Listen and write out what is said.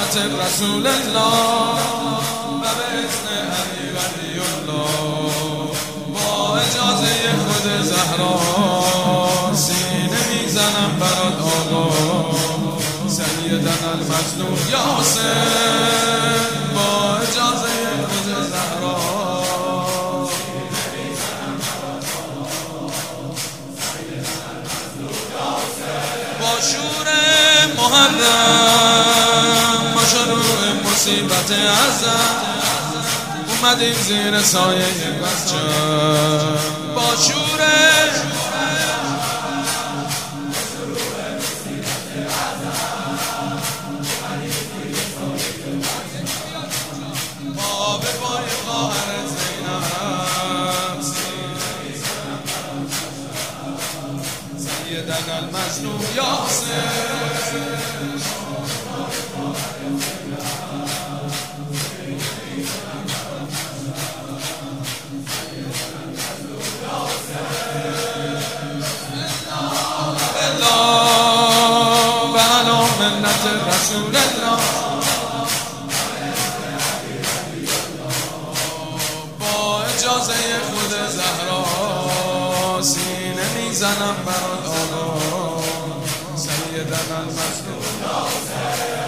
منت رسول الله و به اذن علی ولی الله با اجازه خود زهرا سینه میزنم برات آقا سیدنا المظلوم یا حسین با اجازه خود زهرا با شور محرم با شروع مصیبت عزم اومدیم زیر سایه مسجد با شور ما به پای خواهر زینب سیدنا المظلوم یا حسین منت رسول الله با اجازه خود زهرا سینه میزنم برات آقا سیدنا المظلوم